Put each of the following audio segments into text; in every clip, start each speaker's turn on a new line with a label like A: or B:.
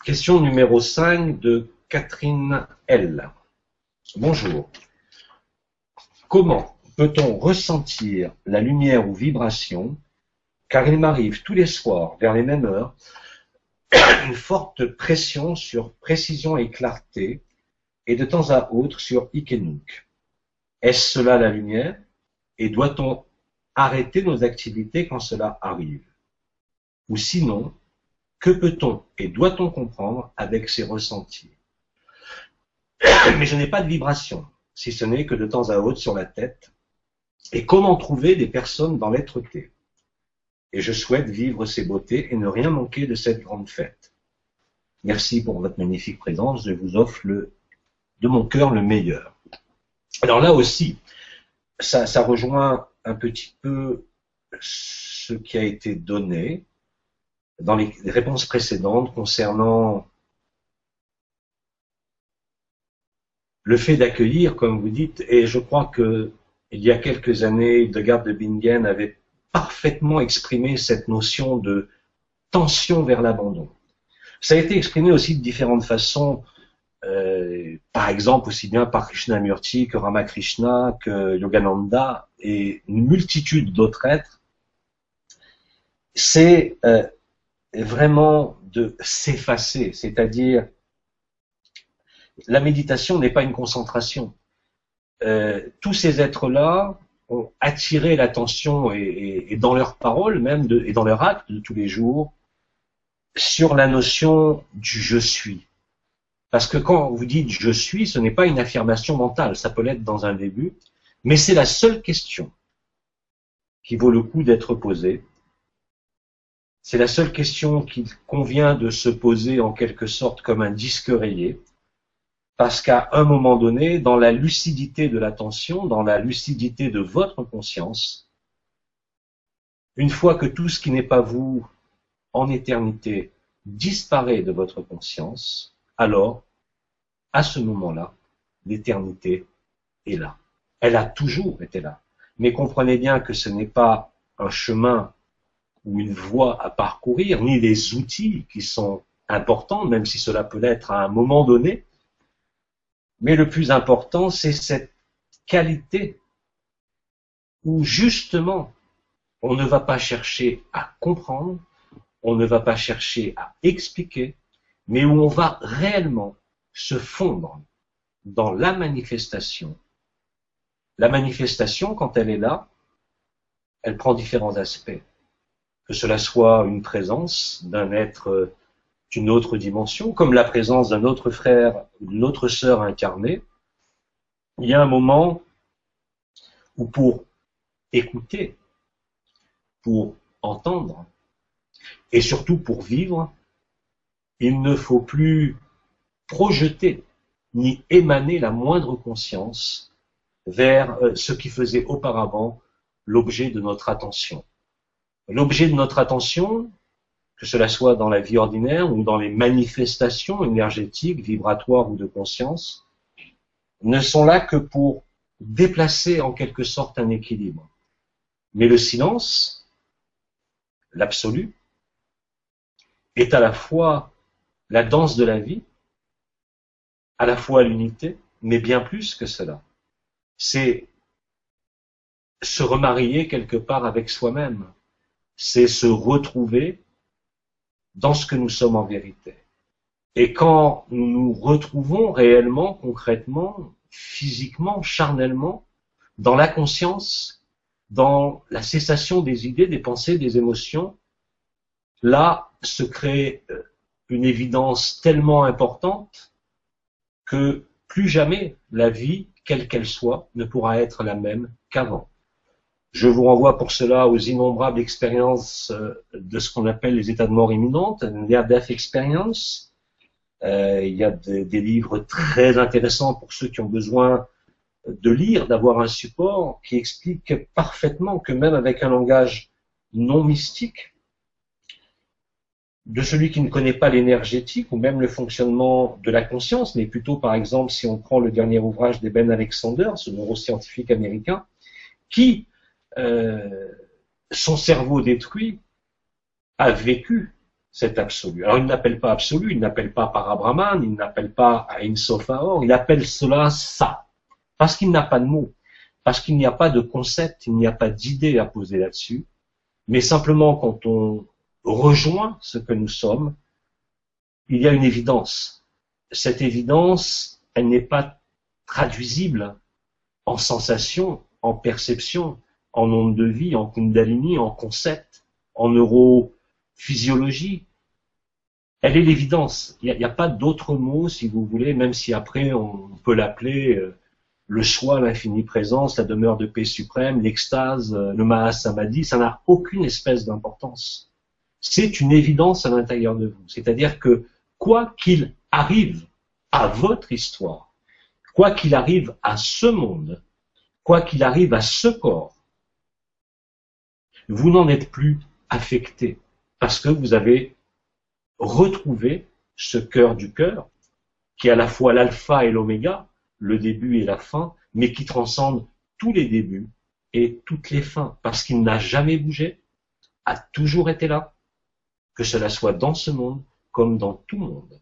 A: Question numéro 5 de Catherine L. Bonjour. Comment peut-on ressentir la lumière ou vibration, car il m'arrive tous les soirs, vers les mêmes heures, une forte pression sur précision et clarté, et de temps à autre sur hic et nunc. Est-ce cela la lumière? Et doit-on arrêter nos activités quand cela arrive? Ou sinon, que peut-on et doit-on comprendre avec ces ressentis? Mais je n'ai pas de vibration, si ce n'est que de temps à autre sur la tête. Et comment trouver des personnes dans l'être-té? Et je souhaite vivre ces beautés et ne rien manquer de cette grande fête. Merci pour votre magnifique présence, je vous offre de mon cœur le meilleur. Alors là aussi, ça rejoint un petit peu ce qui a été donné dans les réponses précédentes concernant le fait d'accueillir, comme vous dites, et je crois que il y a quelques années, Hildegard de Bingen avait parfaitement exprimé cette notion de tension vers l'abandon. Ça a été exprimé aussi de différentes façons, par exemple aussi bien par Krishnamurti que Ramakrishna, que Yogananda et une multitude d'autres êtres. C'est vraiment de s'effacer, c'est-à-dire la méditation n'est pas une concentration. Tous ces êtres-là ont attiré l'attention et dans leurs paroles même et dans leurs actes de tous les jours sur la notion du je suis. Parce que quand vous dites je suis, ce n'est pas une affirmation mentale, ça peut l'être dans un début, mais c'est la seule question qui vaut le coup d'être posée. C'est la seule question qu'il convient de se poser en quelque sorte comme un disque rayé, parce qu'à un moment donné, dans la lucidité de l'attention, dans la lucidité de votre conscience, une fois que tout ce qui n'est pas vous en éternité disparaît de votre conscience, alors, à ce moment-là, l'éternité est là. Elle a toujours été là. Mais comprenez bien que ce n'est pas un chemin ou une voie à parcourir, ni des outils qui sont importants, même si cela peut l'être à un moment donné. Mais le plus important, c'est cette qualité où justement, on ne va pas chercher à comprendre, on ne va pas chercher à expliquer, mais où on va réellement se fondre dans la manifestation. La manifestation, quand elle est là, elle prend différents aspects. Que cela soit une présence d'un être d'une autre dimension, comme la présence d'un autre frère ou d'une autre sœur incarnée, il y a un moment où pour écouter, pour entendre, et surtout pour vivre, il ne faut plus projeter ni émaner la moindre conscience vers ce qui faisait auparavant l'objet de notre attention. L'objet de notre attention, que cela soit dans la vie ordinaire ou dans les manifestations énergétiques, vibratoires ou de conscience, ne sont là que pour déplacer en quelque sorte un équilibre. Mais le silence, l'absolu, est à la fois la danse de la vie, à la fois l'unité, mais bien plus que cela. C'est se remarier quelque part avec soi-même. C'est se retrouver dans ce que nous sommes en vérité. Et quand nous nous retrouvons réellement, concrètement, physiquement, charnellement, dans la conscience, dans la cessation des idées, des pensées, des émotions, là se crée une évidence tellement importante que plus jamais la vie, quelle qu'elle soit, ne pourra être la même qu'avant. Je vous renvoie pour cela aux innombrables expériences de ce qu'on appelle les états de mort imminente, near-death experience. Il y a des livres très intéressants pour ceux qui ont besoin de lire, d'avoir un support qui explique parfaitement que même avec un langage non mystique, de celui qui ne connaît pas l'énergétique ou même le fonctionnement de la conscience, mais plutôt par exemple si on prend le dernier ouvrage d'Eben Alexander, ce neuroscientifique américain, qui son cerveau détruit a vécu cet absolu. Alors il n'appelle pas absolu, il n'appelle pas Parabrahman, il n'appelle pas Ein Sof Haor, il appelle cela ça. Parce qu'il n'a pas de mots, parce qu'il n'y a pas de concept, il n'y a pas d'idée à poser là-dessus, mais simplement quand on rejoint ce que nous sommes, il y a une évidence. Cette évidence, elle n'est pas traduisible en sensation, en perception, en onde de vie, en kundalini, en concept, en neurophysiologie. Elle est l'évidence. Il n'y a pas d'autre mot, si vous voulez, même si après on peut l'appeler le soi, l'infinie présence, la demeure de paix suprême, l'extase, le Mahasamadhi, ça n'a aucune espèce d'importance. C'est une évidence à l'intérieur de vous. C'est-à-dire que quoi qu'il arrive à votre histoire, quoi qu'il arrive à ce monde, quoi qu'il arrive à ce corps, vous n'en êtes plus affecté parce que vous avez retrouvé ce cœur du cœur qui est à la fois l'alpha et l'oméga, le début et la fin, mais qui transcende tous les débuts et toutes les fins parce qu'il n'a jamais bougé, a toujours été là, que cela soit dans ce monde comme dans tout monde.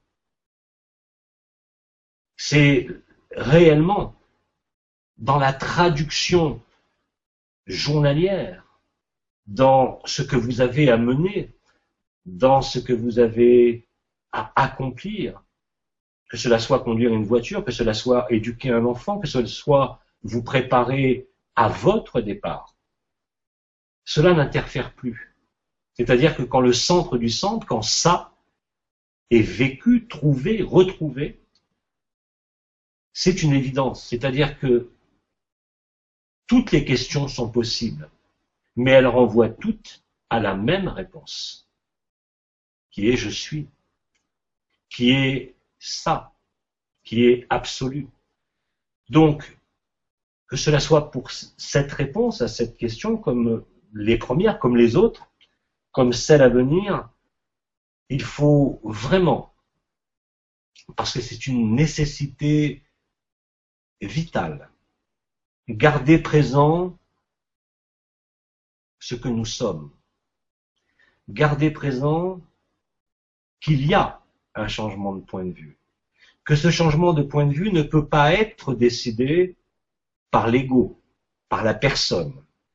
A: C'est réellement dans la traduction journalière, dans ce que vous avez à mener, dans ce que vous avez à accomplir, que cela soit conduire une voiture, que cela soit éduquer un enfant, que ce soit vous préparer à votre départ. Cela n'interfère plus. C'est-à-dire que quand le centre du centre, quand ça est vécu, trouvé, retrouvé, c'est une évidence. C'est-à-dire que toutes les questions sont possibles, mais elles renvoient toutes à la même réponse, qui est je suis, qui est ça, qui est absolu. Donc, que cela soit pour cette réponse à cette question, comme les premières, comme les autres, comme celle à venir, il faut vraiment, parce que c'est une nécessité vitale, garder présent ce que nous sommes. Garder présent qu'il y a un changement de point de vue. Que ce changement de point de vue ne peut pas être décidé par l'ego, par la personne.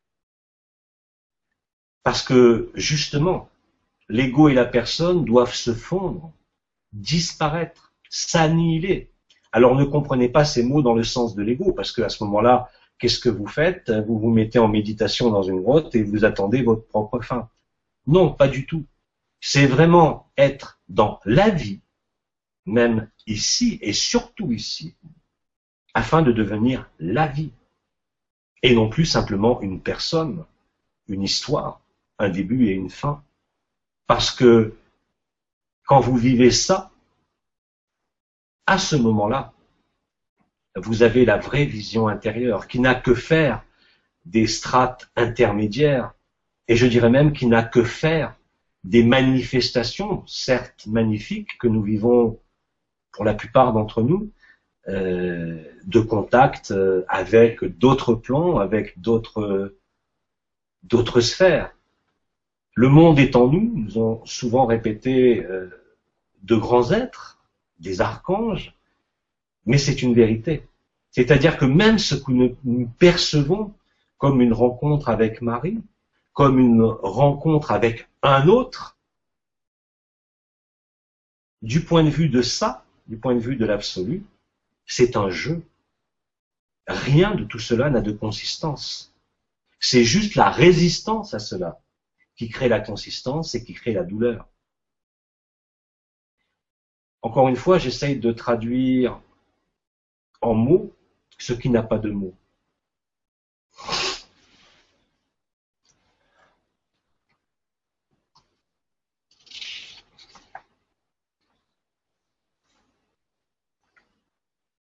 A: Parce que, justement, l'ego et la personne doivent se fondre, disparaître, s'annihiler. Alors ne comprenez pas ces mots dans le sens de l'ego, parce qu'à ce moment-là, qu'est-ce que vous faites? Vous vous mettez en méditation dans une grotte et vous attendez votre propre fin. Non, pas du tout. C'est vraiment être dans la vie, même ici et surtout ici, afin de devenir la vie. Et non plus simplement une personne, une histoire, un début et une fin. Parce que quand vous vivez ça, à ce moment-là, vous avez la vraie vision intérieure qui n'a que faire des strates intermédiaires, et je dirais même qui n'a que faire des manifestations, certes magnifiques, que nous vivons pour la plupart d'entre nous, de contact avec d'autres plans, avec d'autres sphères. Le monde est en nous, nous ont souvent répété de grands êtres, des archanges, mais c'est une vérité. C'est-à-dire que même ce que nous percevons comme une rencontre avec Marie, comme une rencontre avec un autre, du point de vue de ça, du point de vue de l'absolu, c'est un jeu. Rien de tout cela n'a de consistance. C'est juste la résistance à cela qui crée la consistance et qui crée la douleur. Encore une fois, j'essaye de traduire en mots ce qui n'a pas de mots.